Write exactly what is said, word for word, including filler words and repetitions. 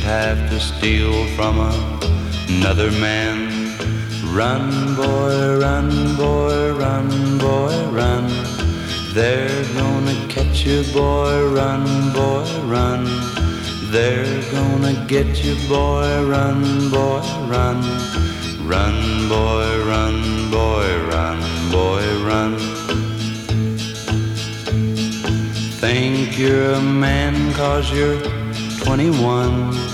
have to steal from another man. Run, boy, run, boy, run, boy, run. They're gonna catch you, boy, run, boy, run. They're gonna get you, boy, run, boy, run. Run, boy, run, boy, run, boy, run. Think you're a man 'cause you're twenty-one.